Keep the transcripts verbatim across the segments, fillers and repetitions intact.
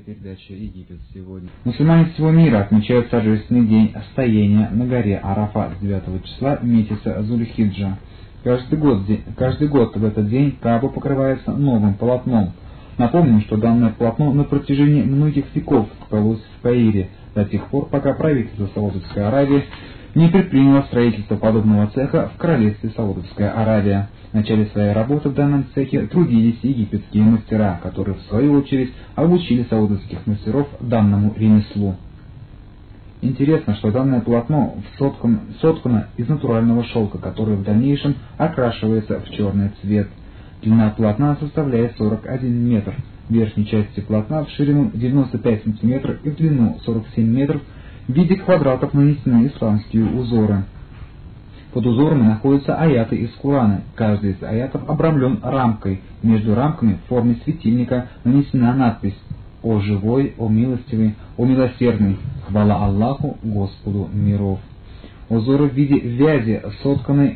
передача «Египет сегодня». Мусульмане всего мира отмечают торжественный день стояния на горе Арафа с девятого числа месяца Зуль-Хиджа. Каждый год, каждый год в этот день Кааба покрывается новым полотном. Напомним, что данное полотно на протяжении многих веков ткалось в Каире, до тех пор, пока правительство Саудовской Аравии не предприняло строительство подобного цеха в королевстве Саудовская Аравия. В начале своей работы в данном цехе трудились египетские мастера, которые в свою очередь обучили саудовских мастеров данному ремеслу. Интересно, что данное полотно соткано, соткано из натурального шелка, который в дальнейшем окрашивается в черный цвет. Длина полотна составляет сорок один метр. В верхней части полотна в ширину девяносто пять сантиметров и в длину сорок семь метров в виде квадратов нанесены исламские узоры. Под узорами находятся аяты из Корана. Каждый из аятов обрамлен рамкой. Между рамками в форме светильника нанесена надпись: «О живой, о милостивый, о милосердный, хвала Аллаху, Господу миров». Узоры в виде вязи сотканы,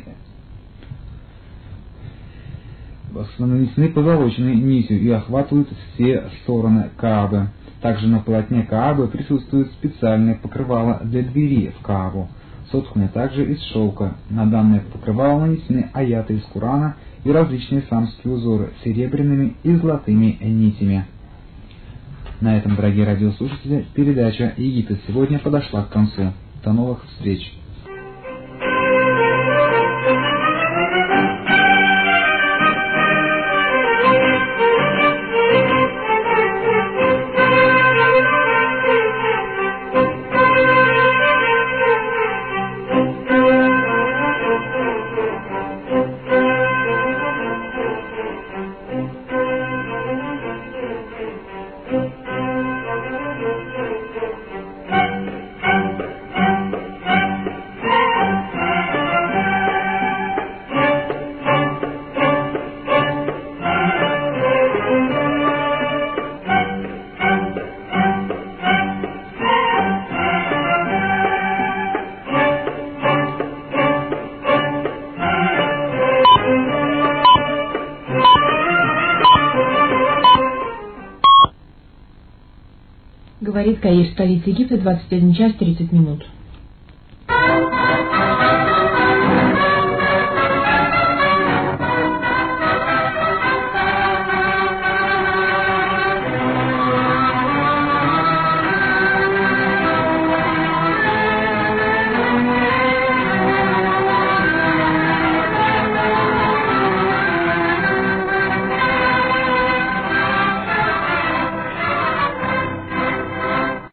нанесены позолоченной нитью и охватывают все стороны Каабы. Также на полотне Каабы присутствует специальное покрывало для двери в Каабу, сотканное также из шелка. На данное покрывало нанесены аяты из Корана и различные исламские узоры серебряными и золотыми нитями. На этом, дорогие радиослушатели, передача «Египет сегодня» подошла к концу. До новых встреч! Говорит Каир, столица Египта, двадцать один час тридцать минут.